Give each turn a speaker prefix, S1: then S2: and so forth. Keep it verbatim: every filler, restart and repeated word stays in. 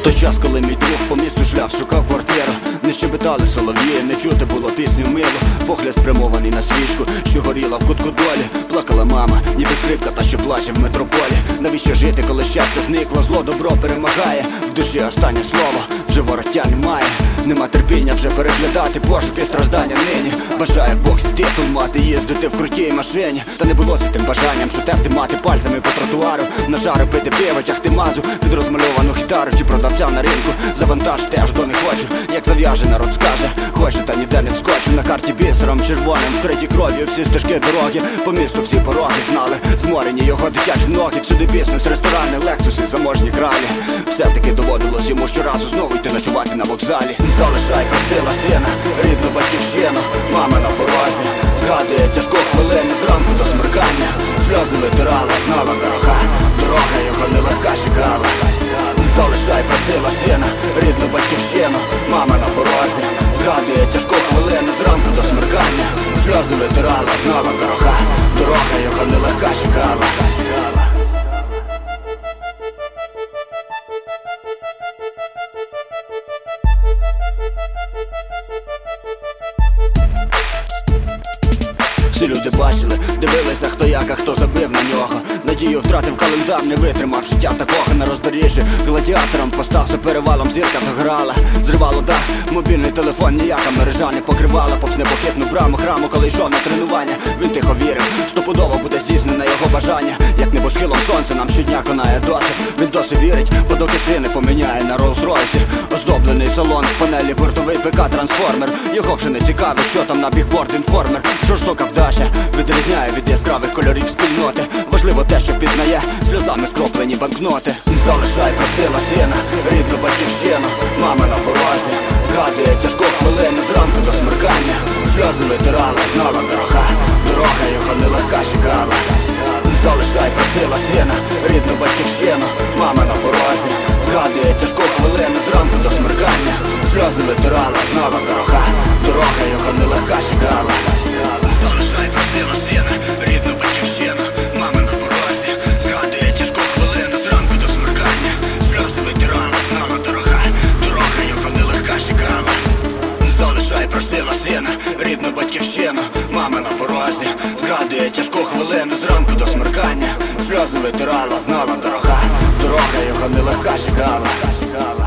S1: той час, коли мій друг по місту шляв, шукав квартиру, не щебетали солов'ї, не чути було пісню милу. Погляд спрямований на свічку, що горіла в кутку долі. Плакала мама, ніби скрипка, та що плаче в метрополі. Навіщо жити, коли щастя зникло, зло добро перемагає? В душі останнє слово, вже вороття немає. Нема терпіння вже переглядати пошуки страждання нині. Бажає Бог титул мати, їздити в крутій машині. Та не було це тим бажанням, що терти мати пальцями по тротуару, на жару пити пиво, тягти мазу під розмальовану гітару чи продавця на ринку. Завантаж теж до не хочу, як зав'яже народ скаже. Хочу, та ніде не вскочу, на карті бісером червоним, вкриті кров'ю всі стежки дороги. По місту всі пороги знали, зморені його дитячі ноги. Всюди бізнес, ресторани, лексуси, заможні кралі. Все-таки доводилось йому щоразу знову йти ночувати на вокзалі. Залишай, просила сина, рідну батьківщину, мама на порозі. Згадує тяжку хвилину зранку до смеркання. Сльози витирала, знала дорога, дорога його нелегка чекала. Залишай, просила сина, рідну батьківщину, мама на порозі. Згадує тяжку хвилину зранку до смеркання. Сльози витирала, знала дорога, дорога його нелегка чекала. Всі люди бачили, дивилися, хто як, а хто забив на нього. Надію втратив календар, не витримав життя такого на роздоріжжі. Гладіатором постався перевалом, зірка дограла. Зривало дах, мобільний телефон, ніяка мережа не покривала. Повз непохитну браму храму, коли йшов на тренування. Він тихо вірив, стопудово буде здійснене його бажання. Як небосхилом сонце нам щодня конає досить. Він досі вірить, бо до кишини поміняє на Роллс-Ройсі. Оздоблений салон, в панелі бортовий ПК-трансформер. Його вже не цікавить, що там на бігборд інформер. Жорстока вдача відрізняє від яскравих кольорів спільноти. Важливо те, що пізнає сльозами скроплені банкноти. Залишай, просила сина, рідну батьківщину, мама на порозі. Згадує тяжку хвилину зранку до смеркання. Сльози витирала, знала дорога, дорога його нелегка чекала. Залишай, просила сина, рідну батьківщину, мама на порозі. Згадує тяжку хвилину зранку до смеркання. Сльози витирала, знала дорога, дорога його нелегка чекала. Залишай, просила сина, рідну батьківщину, мама на порозі. Згадує тяжку хвилину зранку до смеркання. Сльози витирала, знала дорога, дорога його нелегка чекала. Залишай, просила сина, рідну батьківщину, мама на порозі. Згадує тяжку хвилину зранку до смеркання. Сльози витирала, знала дорога, дорога його нелегка чекала.